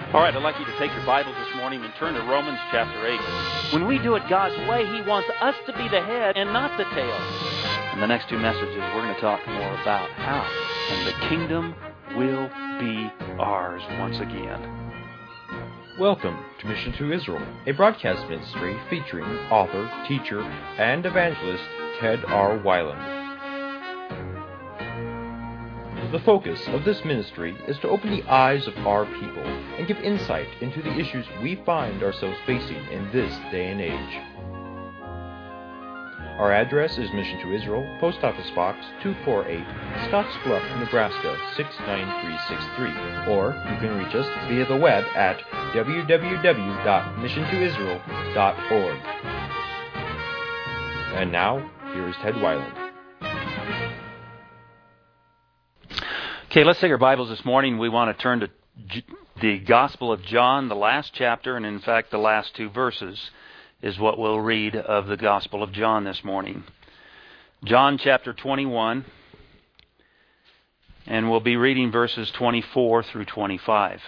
All right, I'd like you to take your Bibles this morning and turn to Romans chapter 8. When we do it God's way, He wants us to be the head and not the tail. In the next two messages, we're going to talk more about how, and the kingdom will be ours once again. Welcome to Mission to Israel, a broadcast ministry featuring author, teacher, and evangelist Ted R. Weiland. The focus of this ministry is to open the eyes of our people and give insight into the issues we find ourselves facing in this day and age. Our address is Mission to Israel, Post Office Box 248, Scottsbluff, Nebraska 69363, or you can reach us via the web at www.missiontoisrael.org. And now, here is Ted Weiland. Okay, let's take our Bibles this morning. We want to turn to the Gospel of John, the last chapter, and in fact the last two verses is what we'll read of the Gospel of John this morning. John chapter 21, and we'll be reading verses 24 through 25.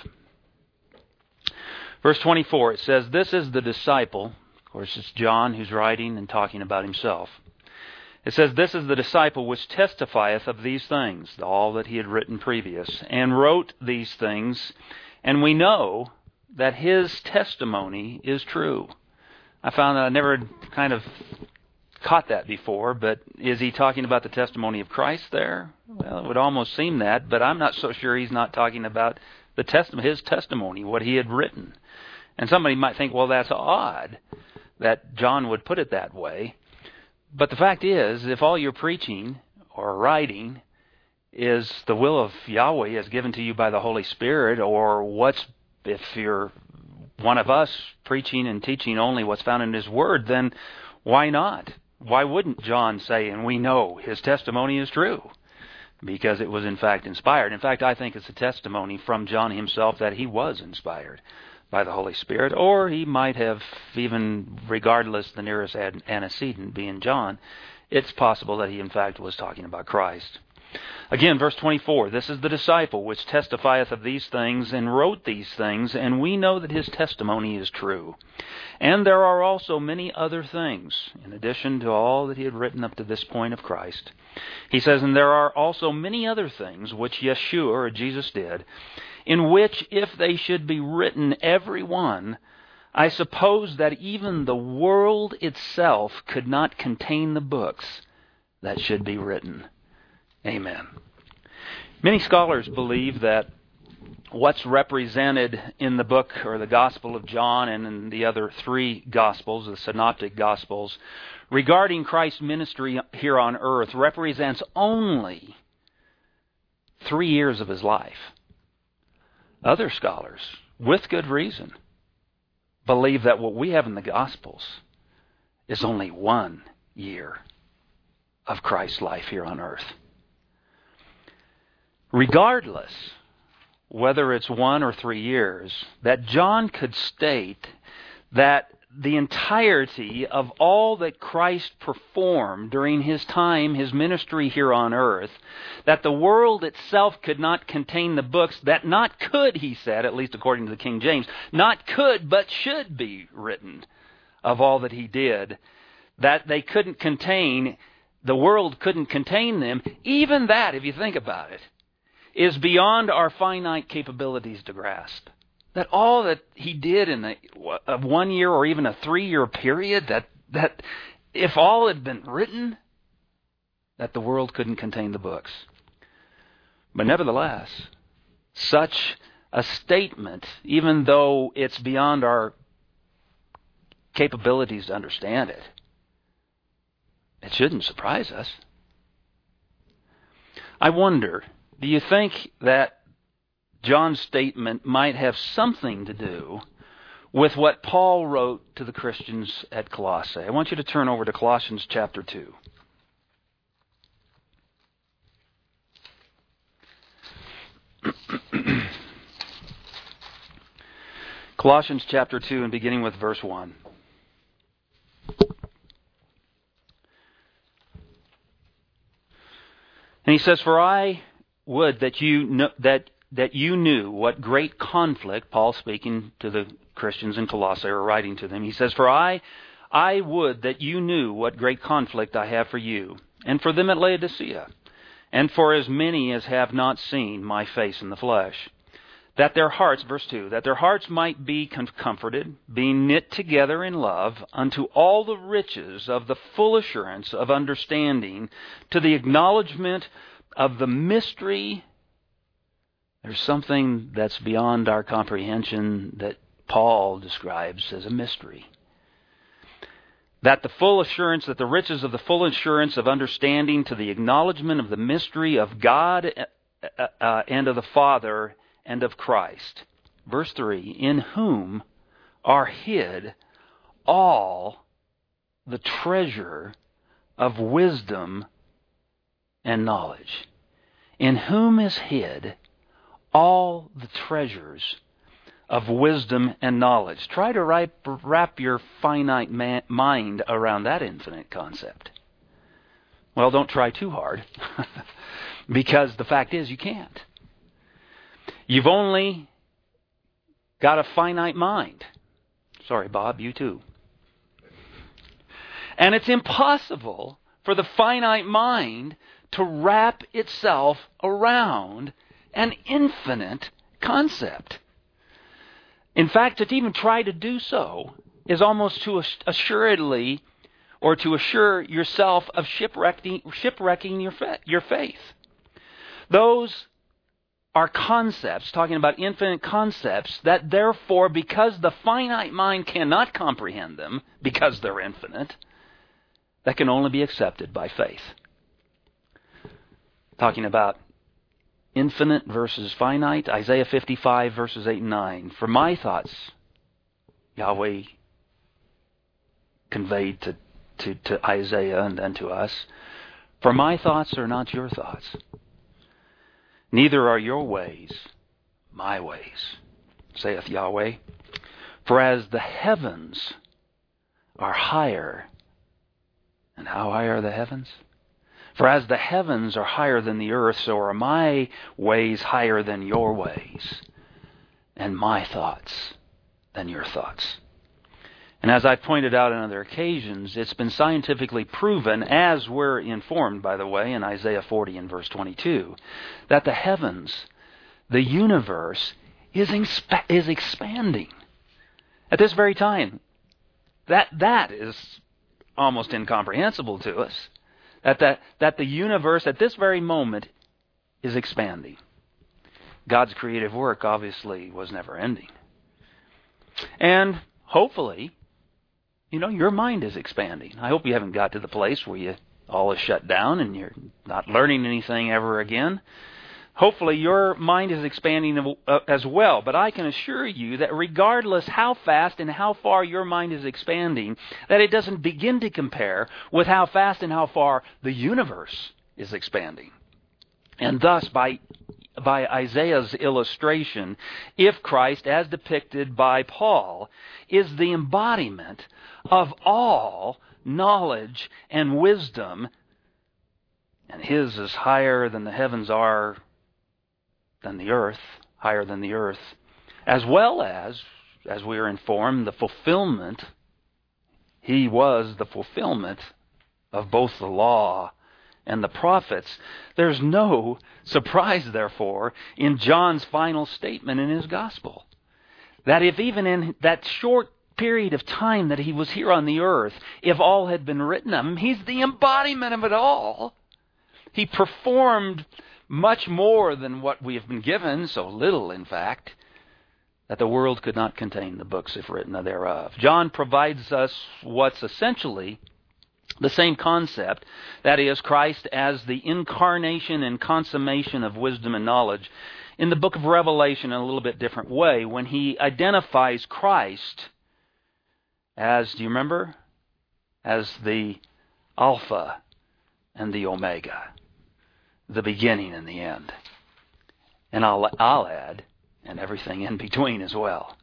Verse 24, it says, "This is the disciple," of course it's John who's writing and talking about himself. It says, "This is the disciple which testifieth of these things," all that he had written previous, "and wrote these things, and we know that his testimony is true." I found that I never kind of caught that before, but is he talking about the testimony of Christ there? Well, it would almost seem that, but I'm not so sure he's not talking about his testimony, what he had written. And somebody might think, well, that's odd that John would put it that way. But the fact is, if all you're preaching or writing is the will of Yahweh as given to you by the Holy Spirit, or if you're one of us preaching and teaching only what's found in His Word, then why not? Why wouldn't John say, and we know his testimony is true? Because it was in fact inspired. In fact, I think it's a testimony from John himself that he was inspired by the Holy Spirit, or he might have, even regardless the nearest antecedent being John, it's possible that he in fact was talking about Christ. Again, verse 24, "This is the disciple which testifieth of these things, and wrote these things, and we know that his testimony is true. And there are also many other things," in addition to all that he had written up to this point of Christ. He says, "And there are also many other things which Yeshua, or Jesus, did, in which if they should be written every one, I suppose that even the world itself could not contain the books that should be written." Amen. Many scholars believe that what's represented in the book or the Gospel of John and in the other three Gospels, the Synoptic Gospels, regarding Christ's ministry here on earth represents only 3 years of His life. Other scholars, with good reason, believe that what we have in the Gospels is only 1 year of Christ's life here on earth. Regardless, whether it's 1 or 3 years, that John could state that the entirety of all that Christ performed during His time, His ministry here on earth, that the world itself could not contain the books that not could, he said, at least according to the King James, not could but should be written of all that He did, that they couldn't contain, the world couldn't contain them. Even that, if you think about it, is beyond our finite capabilities to grasp. That all that He did in a 1 year or even a 3-year period, that if all had been written, that the world couldn't contain the books. But nevertheless, such a statement, even though it's beyond our capabilities to understand it, it shouldn't surprise us. I wonder, do you think that John's statement might have something to do with what Paul wrote to the Christians at Colossae? I want you to turn over to Colossians chapter 2. Colossians chapter 2 and beginning with verse 1. And he says, "For I would that that you knew what great conflict," Paul speaking to the Christians in Colossae, or writing to them, he says, "For I would that you knew what great conflict I have for you, and for them at Laodicea, and for as many as have not seen my face in the flesh, that their hearts," verse 2, "that their hearts might be comforted, being knit together in love, unto all the riches of the full assurance of understanding, to the acknowledgement of the mystery." There's something that's beyond our comprehension that Paul describes as a mystery. "That the riches of the full assurance of understanding, to the acknowledgement of the mystery of God and of the Father and of Christ." Verse 3, "In whom are hid all the treasure of wisdom and knowledge." In whom is hid all the treasures of wisdom and knowledge. Try to wrap your finite mind around that infinite concept. Well, don't try too hard, because the fact is you can't. You've only got a finite mind. Sorry, Bob, you too. And it's impossible for the finite mind to wrap itself around an infinite concept. In fact, to even try to do so is almost to assuredly, or to assure yourself of shipwrecking your faith. Those are concepts, talking about infinite concepts, that therefore, because the finite mind cannot comprehend them, because they're infinite, that can only be accepted by faith. Talking about infinite versus finite, Isaiah 55 verses 8 and 9. "For my thoughts," Yahweh conveyed to Isaiah and to us, "for my thoughts are not your thoughts, neither are your ways my ways, saith Yahweh. For as the heavens are higher," and how high are the heavens? "For as the heavens are higher than the earth, so are my ways higher than your ways, and my thoughts than your thoughts." And as I've pointed out on other occasions, it's been scientifically proven, as we're informed, by the way, in Isaiah 40 and verse 22, that the heavens, the universe, is expanding at this very time. That is almost incomprehensible to us. That the universe at this very moment is expanding. God's creative work obviously was never ending. And hopefully, your mind is expanding. I hope you haven't got to the place where you all is shut down and you're not learning anything ever again. Hopefully your mind is expanding as well. But I can assure you that regardless how fast and how far your mind is expanding, that it doesn't begin to compare with how fast and how far the universe is expanding. And thus, by Isaiah's illustration, if Christ, as depicted by Paul, is the embodiment of all knowledge and wisdom, and his is higher than the heavens are than the earth, higher than the earth, as well as we are informed, the fulfillment, he was the fulfillment of both the law and the prophets. There's no surprise, therefore, in John's final statement in his gospel, that if even in that short period of time that he was here on the earth, if all had been written of him, he's the embodiment of it all. He performed much more than what we have been given, so little, in fact, that the world could not contain the books if written thereof. John provides us what's essentially the same concept, that is, Christ as the incarnation and consummation of wisdom and knowledge, in the book of Revelation in a little bit different way, when he identifies Christ as, do you remember? As the Alpha and the Omega, the beginning and the end. And I'll add, and everything in between as well.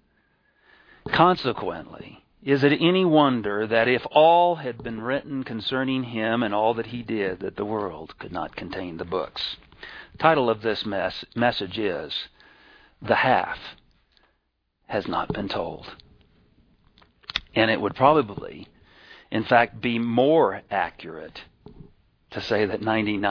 Consequently, is it any wonder that if all had been written concerning him and all that he did, that the world could not contain the books? Title of this message is, The Half Has Not Been Told. And it would probably, in fact, be more accurate to say that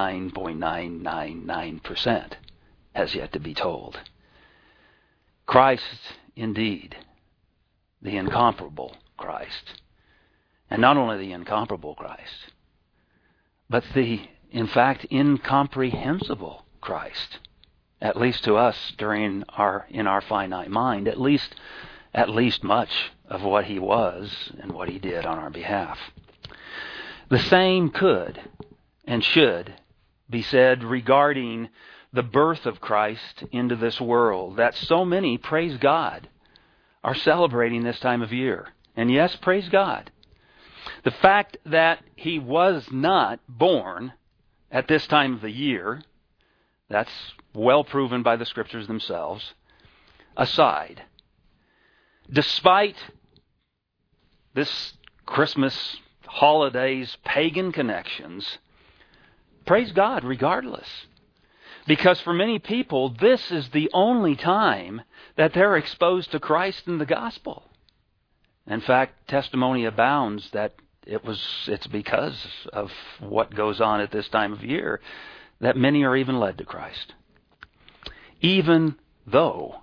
99.999% has yet to be told. Christ, indeed, the incomparable Christ. And not only the incomparable Christ, but the, in fact, incomprehensible Christ. At least to us in our finite mind, at least much of what he was and what he did on our behalf. The same could and should be said regarding the birth of Christ into this world, that so many, praise God, are celebrating this time of year. And yes, praise God. The fact that he was not born at this time of the year, that's well proven by the Scriptures themselves, aside, despite this Christmas holiday's pagan connections, praise God regardless. Because for many people, this is the only time that they're exposed to Christ and the gospel. In fact, testimony abounds that it's because of what goes on at this time of year that many are even led to Christ. Even though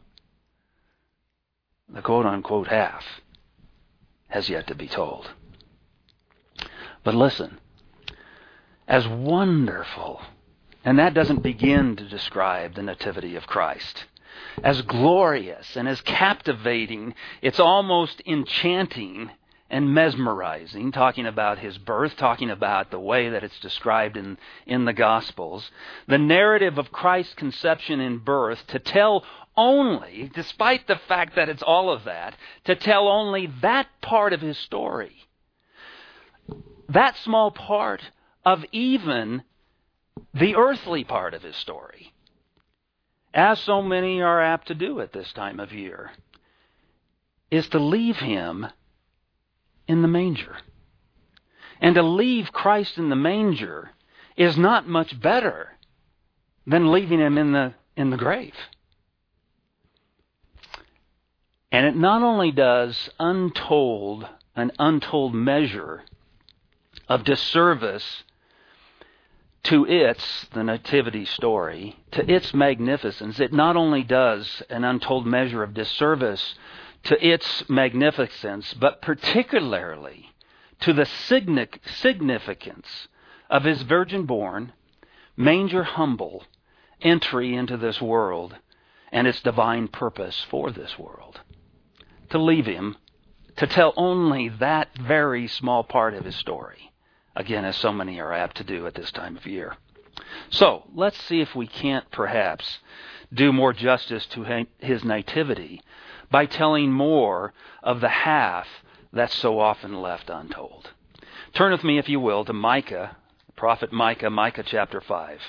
the quote-unquote half has yet to be told. But listen, as wonderful, and that doesn't begin to describe the nativity of Christ, as glorious and as captivating, it's almost enchanting and mesmerizing, talking about his birth, talking about the way that it's described in the Gospels. The narrative of Christ's conception and birth, to tell only, despite the fact that it's all of that, to tell only that part of his story. That small part of even the earthly part of his story, as so many are apt to do at this time of year, is to leave him in the manger. And to leave Christ in the manger is not much better than leaving him in the grave. And it not only does an untold measure of disservice to the nativity story, to its magnificence, it not only does an untold measure of disservice to its magnificence, but particularly to the significance of his virgin-born, manger-humble entry into this world and its divine purpose for this world. To leave him, to tell only that very small part of his story, again, as so many are apt to do at this time of year. So, let's see if we can't perhaps do more justice to his nativity by telling more of the half that's so often left untold. Turn with me, if you will, to Micah, prophet Micah, Micah chapter 5.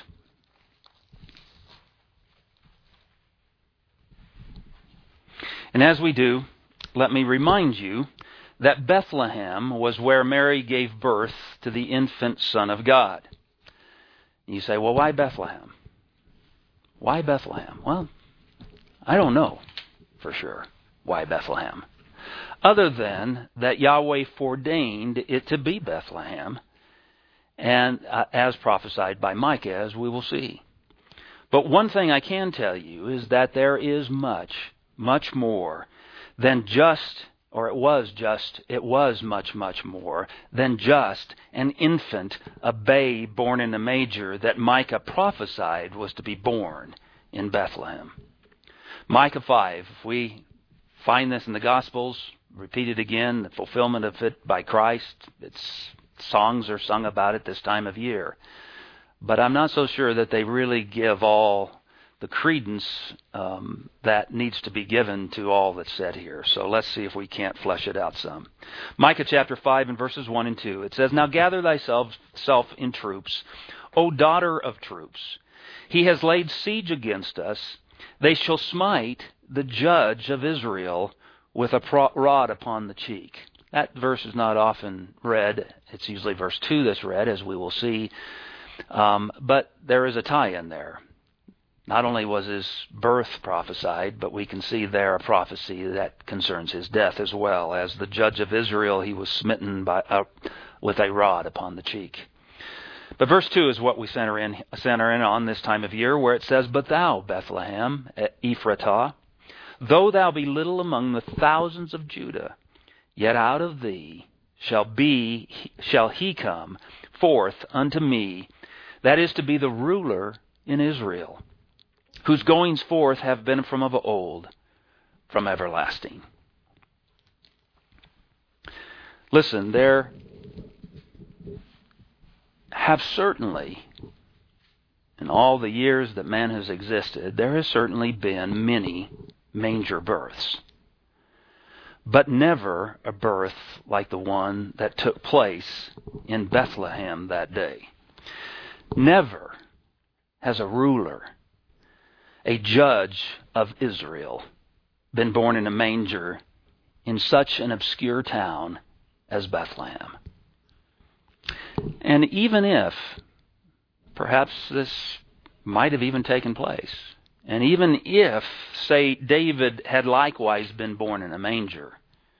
And as we do, let me remind you that Bethlehem was where Mary gave birth to the infant Son of God. You say, well, why Bethlehem? Why Bethlehem? Well, I don't know for sure why Bethlehem, other than that Yahweh foreordained it to be Bethlehem, and as prophesied by Micah, as we will see. But one thing I can tell you is that there is much more than just, or it was much more than just an infant, a babe born in a manger that Micah prophesied was to be born in Bethlehem. Micah 5, if we find this in the Gospels, repeated again, the fulfillment of it by Christ. Songs are sung about it this time of year. But I'm not so sure that they really give all the credence that needs to be given to all that's said here. So let's see if we can't flesh it out some. Micah chapter 5 and verses 1 and 2. It says, "Now gather thyself in troops, O daughter of troops. He has laid siege against us. They shall smite the judge of Israel with a rod upon the cheek." That verse is not often read. It's usually verse 2 that's read, as we will see. But there is a tie-in there. Not only was his birth prophesied, but we can see there a prophecy that concerns his death as well. As the judge of Israel, he was smitten with a rod upon the cheek. But verse 2 is what we center in on this time of year, where it says, "But thou, Bethlehem, Ephratah, though thou be little among the thousands of Judah, yet out of thee shall he come forth unto me, that is to be the ruler in Israel, whose goings forth have been from of old, from everlasting." Listen, there have certainly, in all the years that man has existed, there has certainly been many manger births. But never a birth like the one that took place in Bethlehem that day. Never has a ruler, a judge of Israel, been born in a manger in such an obscure town as Bethlehem. And even if, perhaps this might have even taken place, and even if, say, David had likewise been born in a manger,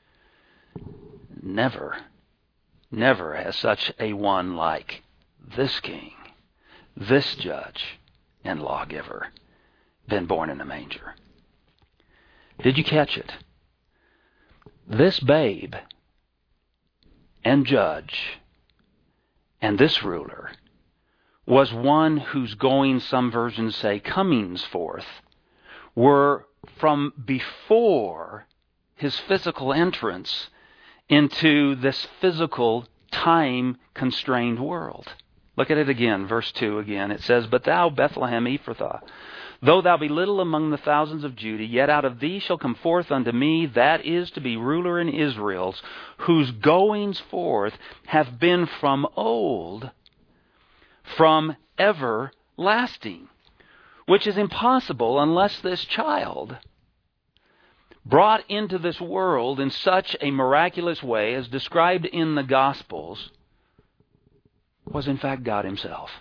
never has such a one like this king, this judge and lawgiver, been born in a manger. Did you catch it? This babe and judge and this ruler was one whose goings, some versions say comings forth, were from before his physical entrance into this physical, time-constrained world. Look at it again, verse 2 again. It says, "But thou, Bethlehem Ephrathah, though thou be little among the thousands of Judah, yet out of thee shall come forth unto me that is to be ruler in Israel, whose goings forth have been from old, from everlasting," which is impossible unless this child, brought into this world in such a miraculous way as described in the Gospels, was in fact God Himself.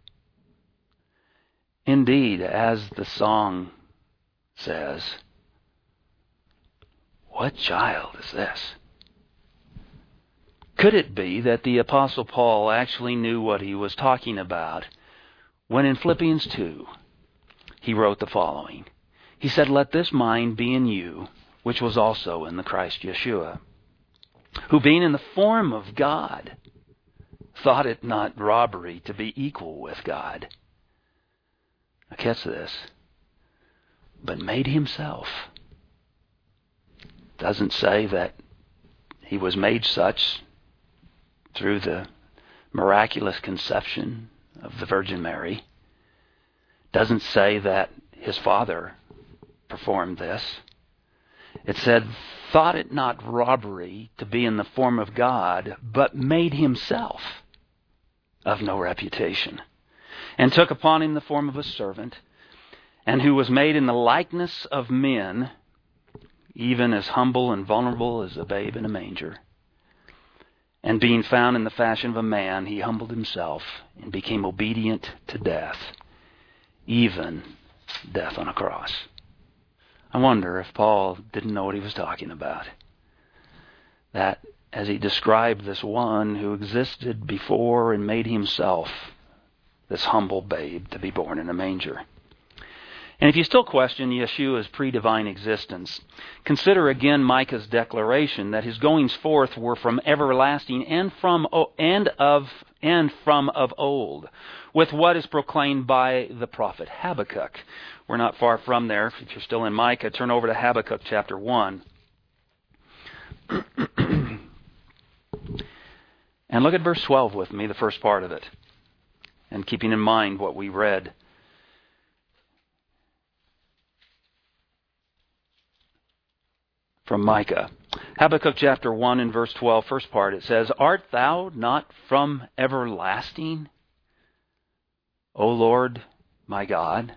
Indeed, as the song says, "What child is this?" Could it be that the Apostle Paul actually knew what he was talking about when in Philippians 2 he wrote the following? He said, "Let this mind be in you, which was also in the Christ Yeshua, who being in the form of God, thought it not robbery to be equal with God." Now catch this. "But made Himself." Doesn't say that He was made such through the miraculous conception of the Virgin Mary. Doesn't say that His Father performed this. It said, "Thought it not robbery to be in the form of God, but made Himself of no reputation, and took upon Him the form of a servant, and who was made in the likeness of men, even as humble and vulnerable as a babe in a manger. And being found in the fashion of a man, He humbled Himself and became obedient to death, even death on a cross." I wonder if Paul didn't know what he was talking about. That as he described this one who existed before and made Himself this humble babe to be born in a manger. And if you still question Yeshua's pre-divine existence, consider again Micah's declaration that His goings forth were from everlasting and from of old, with what is proclaimed by the prophet Habakkuk. We're not far from there. If you're still in Micah, turn over to Habakkuk chapter 1. And look at verse 12 with me, the first part of it, and keeping in mind what we read. From Micah. Habakkuk chapter 1 and verse 12, first part, it says, "Art thou not from everlasting, O Lord my God,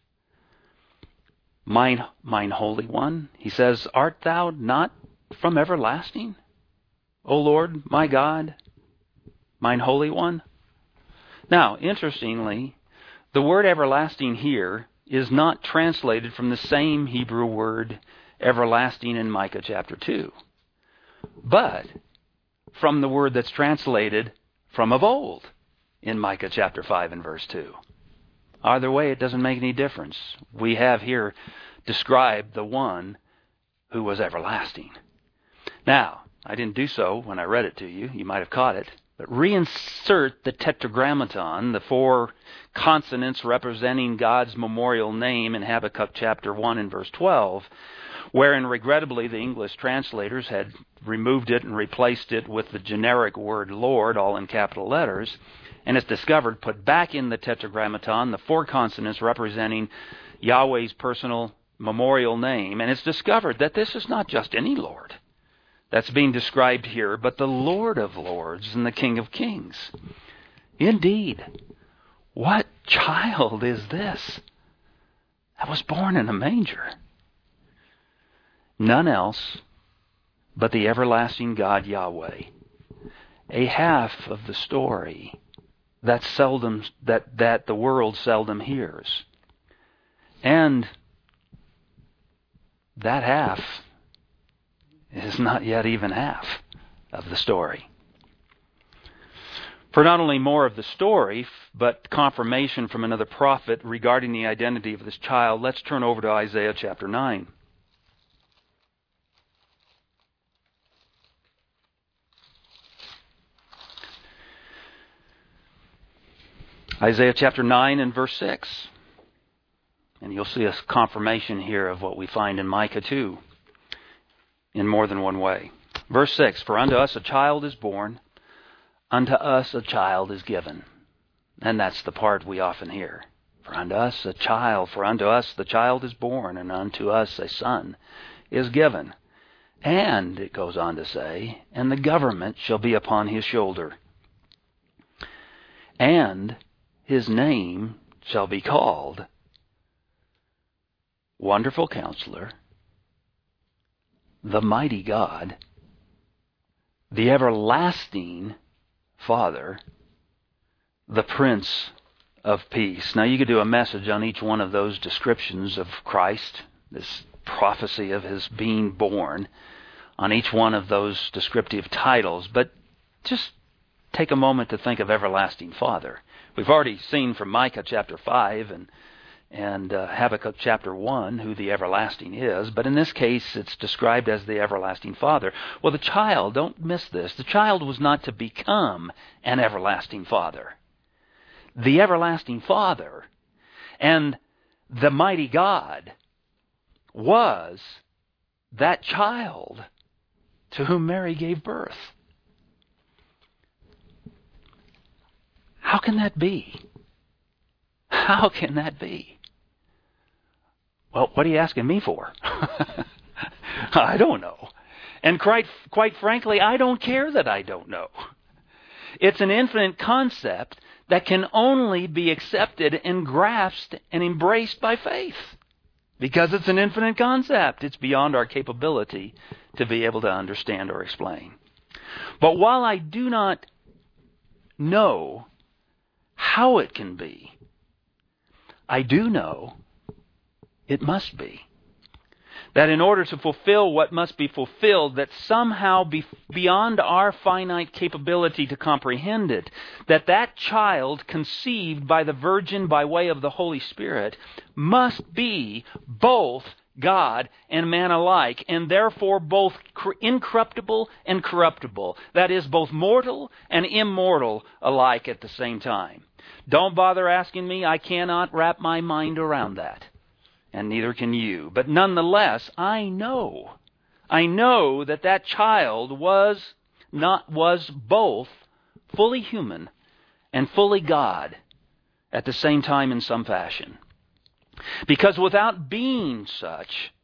mine Holy One?" He says, "Art thou not from everlasting, O Lord my God, mine Holy One?" Now, interestingly, the word everlasting here is not translated from the same Hebrew word everlasting in Micah chapter 2, but from the word that's translated from of old in Micah chapter 5 and verse 2. Either way, it doesn't make any difference. We have here described the one who was everlasting. Now, I didn't do so when I read it to you. You might have caught it. But reinsert the tetragrammaton, the 4 consonants representing God's memorial name in Habakkuk chapter 1 and verse 12, wherein regrettably the English translators had removed it and replaced it with the generic word Lord, all in capital letters, and it's discovered, put back in the tetragrammaton, the 4 consonants representing Yahweh's personal memorial name, and it's discovered that this is not just any Lord that's being described here, but the Lord of Lords and the King of Kings. Indeed, what child is this that was born in a manger? None else but the everlasting God Yahweh. A half of the story that the world seldom hears. And that half is not yet even half of the story. For not only more of the story, but confirmation from another prophet regarding the identity of this child, let's turn over to Isaiah chapter 9. Isaiah chapter 9 and verse 6. And you'll see a confirmation here of what we find in Micah 2 in more than one way. Verse 6, for unto us a child is born, unto us a child is given. And that's the part we often hear. For unto us a child, for unto us the child is born, and unto us a son is given. And, it goes on to say, and the government shall be upon his shoulder. And his name shall be called Wonderful Counselor, the Mighty God, the Everlasting Father, the Prince of Peace. Now you could do a message on each one of those descriptions of Christ, this prophecy of his being born, on each one of those descriptive titles, but just take a moment to think of Everlasting Father. We've already seen from Micah chapter 5 and Habakkuk chapter 1 who the everlasting is, but in this case it's described as the everlasting Father. Well, the child, don't miss this, the child was not to become an everlasting Father. The everlasting Father and the mighty God was that child to whom Mary gave birth. How can that be? How can that be? Well, what are you asking me for? I don't know. And quite frankly, I don't care that I don't know. It's an infinite concept that can only be accepted and grasped and embraced by faith. Because it's an infinite concept. It's beyond our capability to be able to understand or explain. But while I do not know how it can be, I do know it must be. That in order to fulfill what must be fulfilled, that somehow beyond our finite capability to comprehend it, that child conceived by the Virgin by way of the Holy Spirit must be both God and man alike, and therefore both incorruptible and corruptible. That is, both mortal and immortal alike at the same time. Don't bother asking me. I cannot wrap my mind around that. And neither can you. But nonetheless, I know that child was both fully human and fully God at the same time in some fashion. Because without being such,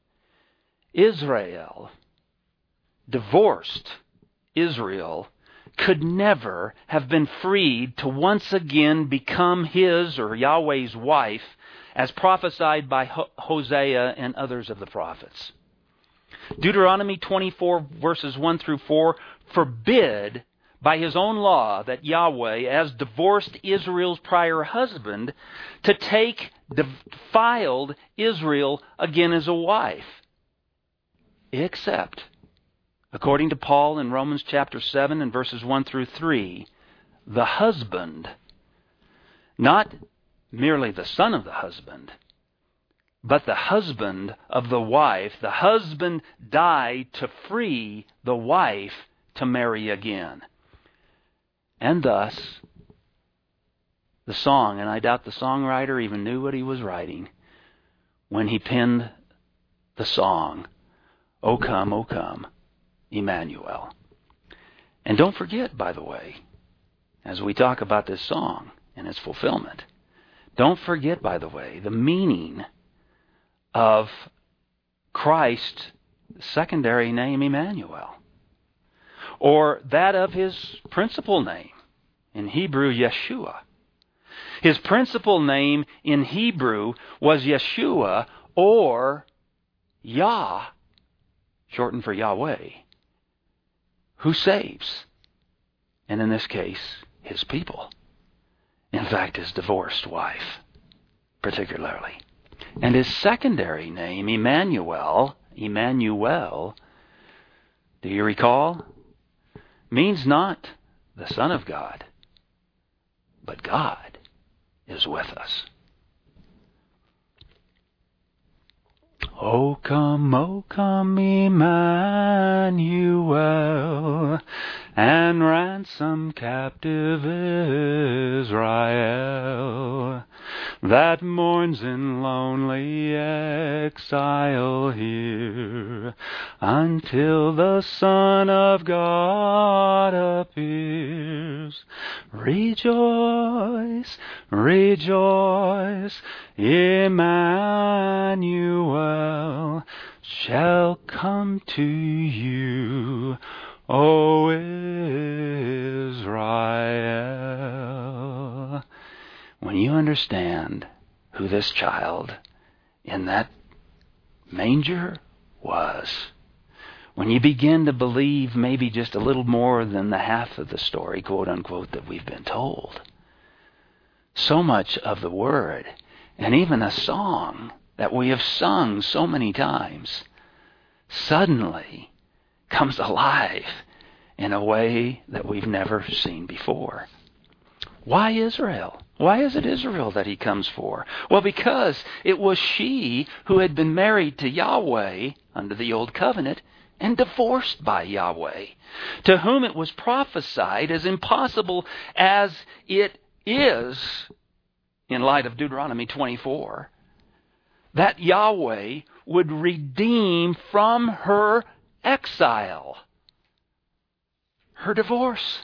divorced Israel, could never have been freed to once again become his or Yahweh's wife, as prophesied by Hosea and others of the prophets. Deuteronomy 24 verses 1 through 4 forbid by His own law that Yahweh, as divorced Israel's prior husband, to take defiled Israel again as a wife. Except, according to Paul in Romans chapter 7 and verses 1 through 3, the husband, not merely the son of the husband, but the husband of the wife, the husband died to free the wife to marry again. And thus, the song, and I doubt the songwriter even knew what he was writing when he penned the song, O come, Emmanuel. And don't forget, by the way, as we talk about this song and its fulfillment, don't forget, by the way, the meaning of Christ's secondary name, Emmanuel, or that of His principal name, in Hebrew, Yeshua. His principal name in Hebrew was Yeshua, or Yah, shortened for Yahweh, who saves. And in this case, His people. In fact, His divorced wife, particularly. And His secondary name, Emmanuel, do you recall? Means not the Son of God, but God is with us. O come, Emmanuel, and ransom captive Israel, that mourns in lonely exile here, until the Son of God appears. Rejoice, rejoice, Emmanuel shall come to you, O Israel. When you understand who this child in that manger was, when you begin to believe maybe just a little more than the half of the story, quote unquote, that we've been told, so much of the Word, and even a song that we have sung so many times, suddenly comes alive in a way that we've never seen before. Why Israel? Why is it Israel that He comes for? Well, because it was she who had been married to Yahweh under the Old Covenant and divorced by Yahweh, to whom it was prophesied, as impossible as it is, in light of Deuteronomy 24, that Yahweh would redeem from her exile, her divorce.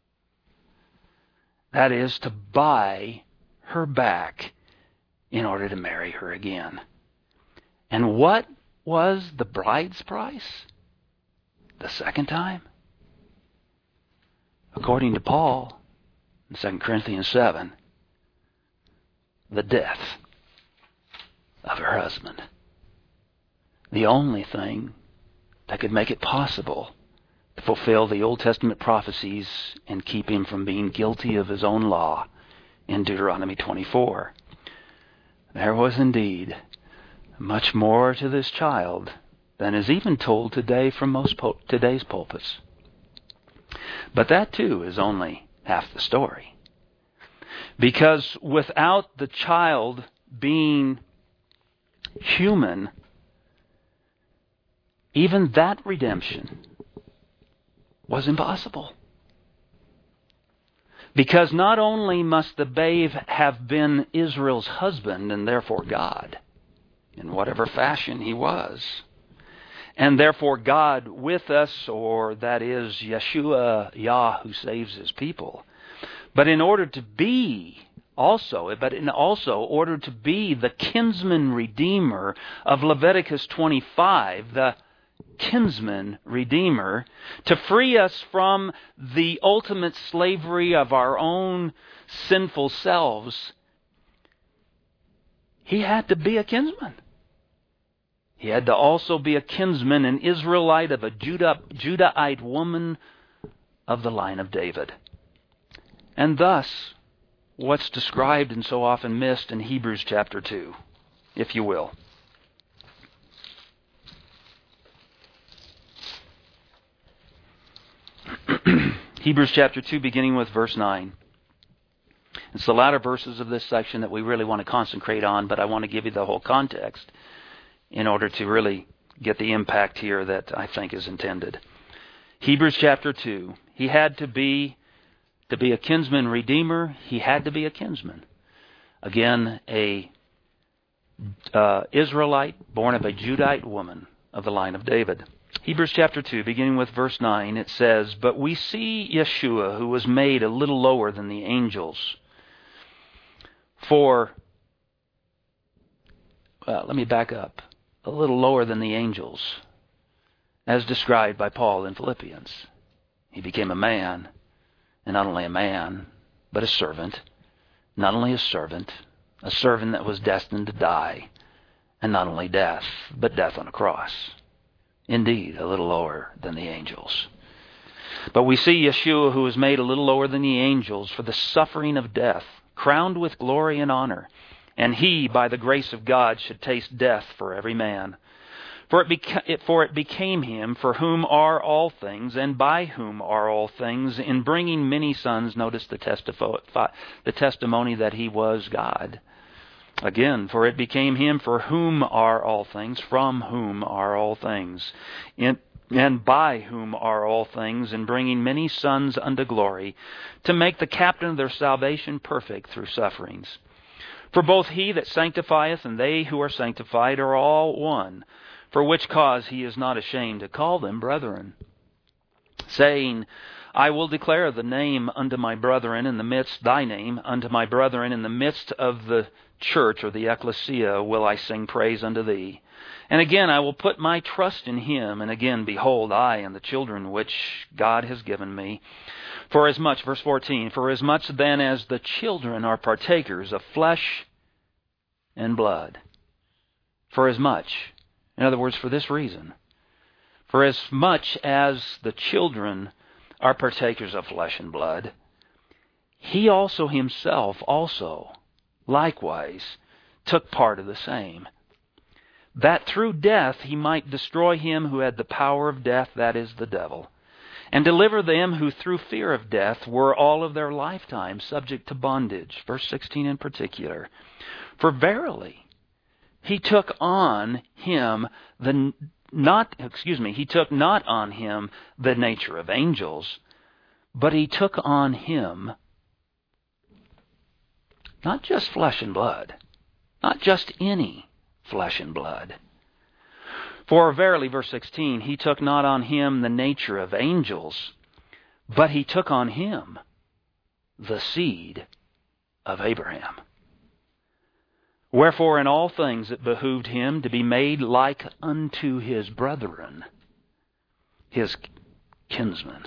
That is, to buy her back in order to marry her again. And what was the bride's price the second time? According to Paul in 2 Corinthians 7, the death of her husband. The only thing that could make it possible to fulfill the Old Testament prophecies and keep him from being guilty of his own law in Deuteronomy 24. There was indeed much more to this child than is even told today from most today's pulpits. But that too is only half the story. Because without the child being human, even that redemption was impossible. Because not only must the babe have been Israel's husband and therefore God, in whatever fashion he was, and therefore God with us, or that is Yeshua, Yah, who saves His people, but in order to be order to be the kinsman redeemer of Leviticus 25, the kinsman redeemer, to free us from the ultimate slavery of our own sinful selves, He had to be a kinsman. He had to also be a kinsman, an Israelite of a Judahite woman of the line of David. And thus, what's described and so often missed in Hebrews chapter 2, if you will. Hebrews chapter 2, beginning with verse 9. It's the latter verses of this section that we really want to concentrate on, but I want to give you the whole context in order to really get the impact here that I think is intended. Hebrews chapter 2. He had to be a kinsman redeemer. He had to be a kinsman. Again, a Israelite born of a Judite woman of the line of David. Hebrews chapter 2, beginning with verse 9, it says, "But we see Yeshua, who was made a little lower than the angels. Let me back up. A little lower than the angels, as described by Paul in Philippians. He became a man, and not only a man, but a servant. Not only a servant that was destined to die, and not only death, but death on a cross. Indeed, a little lower than the angels. But we see Yeshua, who was made a little lower than the angels for the suffering of death, crowned with glory and honor. And he, by the grace of God, should taste death for every man. For it became him, for whom are all things, and by whom are all things, in bringing many sons." Notice the testimony that he was God. Again, "For it became him, for whom are all things, from whom are all things, and by whom are all things, in bringing many sons unto glory, to make the captain of their salvation perfect through sufferings. For both he that sanctifieth and they who are sanctified are all one, for which cause he is not ashamed to call them brethren, saying, I will declare the name unto my brethren in the midst, thy name unto my brethren in the midst of the church," or the ecclesia, "will I sing praise unto thee. And again I will put my trust in him, and again, behold, I and the children which God has given me. For as much," verse 14, "for as much then as the children are partakers of flesh and blood." For as much, in other words, for this reason, for as much as the children are partakers of flesh and blood, he also himself likewise took part of the same, that through death he might destroy him who had the power of death, that is, the devil, and deliver them who through fear of death were all of their lifetime subject to bondage. Verse 16 in particular. "For verily he took on him he took not on him the nature of angels, but he took on him not just flesh and blood, not just any flesh and blood. For verily," verse 16, "he took not on him the nature of angels, but he took on him the seed of Abraham. Wherefore in all things it behooved him to be made like unto his brethren, his kinsmen,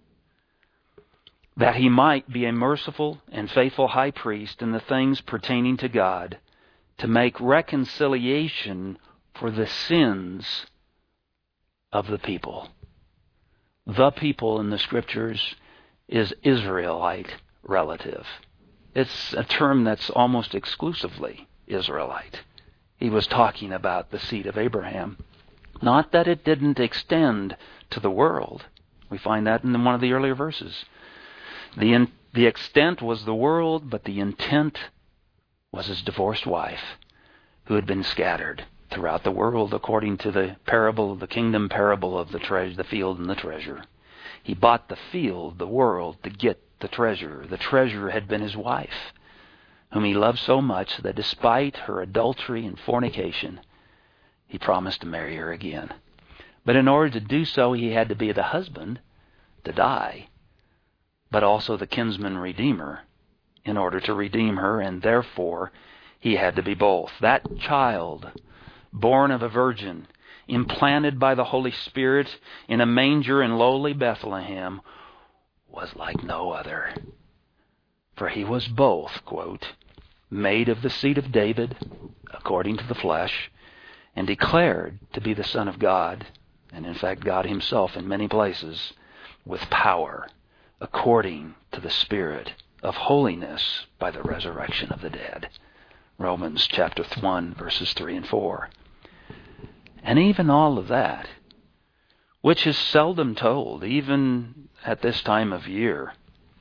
that he might be a merciful and faithful high priest in the things pertaining to God, to make reconciliation for the sins of the people." The people in the Scriptures is Israelite relative. It's a term that's almost exclusively Israelite. He was talking about the seed of Abraham. Not that it didn't extend to the world. We find that in one of the earlier verses. The extent was the world, but the intent was his divorced wife, who had been scattered throughout the world according to the parable, the kingdom parable of the field and the treasure. He bought the field, the world, to get the treasure. The treasure had been his wife, whom he loved so much that despite her adultery and fornication, he promised to marry her again. But in order to do so, he had to be the husband to die, but also the kinsman redeemer in order to redeem her, and therefore he had to be both. That child, born of a virgin, implanted by the Holy Spirit in a manger in lowly Bethlehem, was like no other. For he was both, quote, "made of the seed of David, according to the flesh, and declared to be the Son of God," and in fact God himself in many places, "with power according to the Spirit of holiness by the resurrection of the dead. Romans chapter 1, verses 3 and 4. And even all of that, which is seldom told, even at this time of year,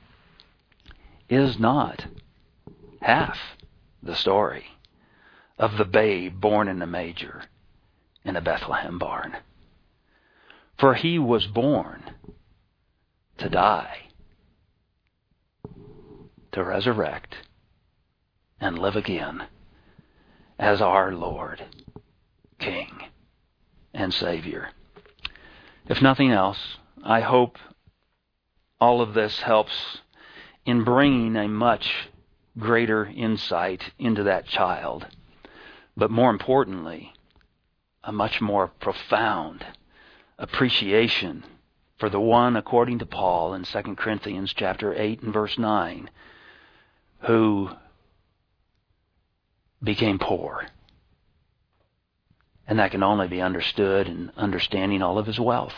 is not half the story of the babe born in a manger in a Bethlehem barn. For he was born to die, to resurrect, and live again as our Lord, King, and Savior. If nothing else, I hope all of this helps in bringing a much greater insight into that child, but more importantly, a much more profound appreciation for the one, according to Paul in 2 Corinthians chapter 8 and verse 9, who became poor. And that can only be understood in understanding all of his wealth,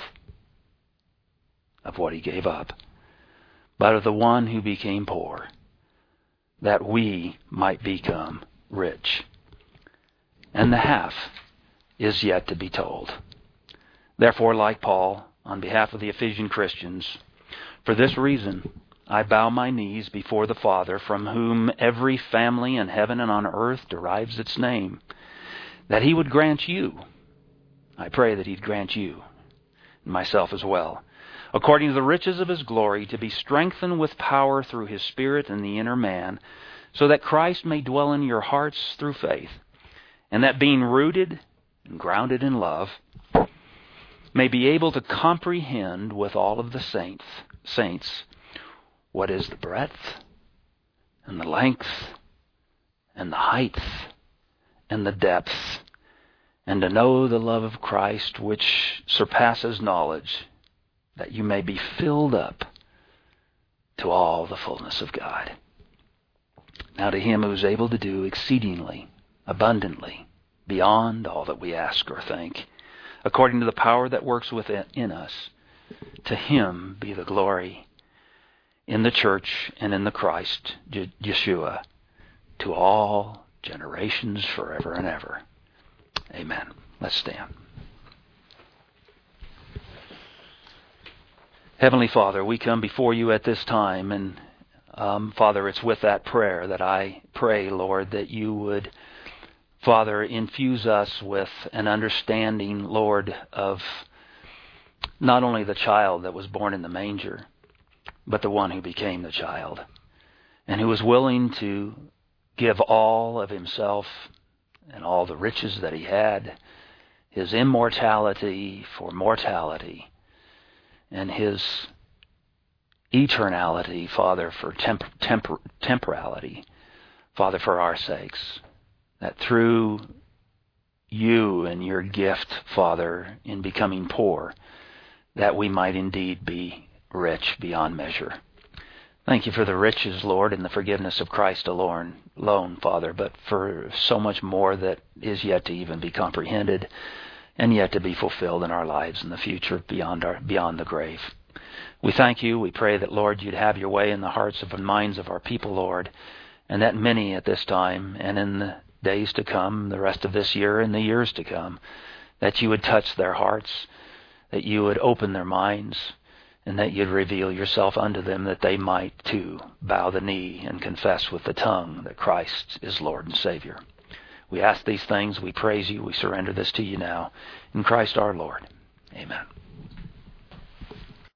of what he gave up, but of the one who became poor, that we might become rich. And the half is yet to be told. Therefore, like Paul, on behalf of the Ephesian Christians, for this reason I bow my knees before the Father, from whom every family in heaven and on earth derives its name, that he would grant you, I pray that he'd grant you, and myself as well, according to the riches of his glory, to be strengthened with power through his Spirit in the inner man, so that Christ may dwell in your hearts through faith, and that being rooted and grounded in love, may be able to comprehend with all of the saints what is the breadth and the length and the height and the depth, and to know the love of Christ which surpasses knowledge, that you may be filled up to all the fullness of God. Now to him who is able to do exceedingly, abundantly, beyond all that we ask or think, according to the power that works within us, to him be the glory in the church and in the Christ, Yeshua, to all generations forever and ever. Amen. Let's stand. Heavenly Father, we come before you at this time, and Father, it's with that prayer that I pray, Lord, that you would, Father, infuse us with an understanding, Lord, of not only the child that was born in the manger, but the one who became the child, and who was willing to give all of himself and all the riches that he had, his immortality for mortality, and his eternality, Father, for temporality, Father, for our sakes, that through you and your gift, Father, in becoming poor, that we might indeed be rich beyond measure. Thank you for the riches, Lord, and the forgiveness of Christ alone, Father, but for so much more that is yet to even be comprehended and yet to be fulfilled in our lives in the future beyond the grave. We thank you. We pray that, Lord, you'd have your way in the hearts and minds of our people, Lord, and that many at this time and in the days to come, the rest of this year and the years to come, that you would touch their hearts, that you would open their minds, and that you'd reveal yourself unto them, that they might too bow the knee and confess with the tongue that Christ is Lord and Savior. We ask these things, we praise you, we surrender this to you now. In Christ our Lord. Amen.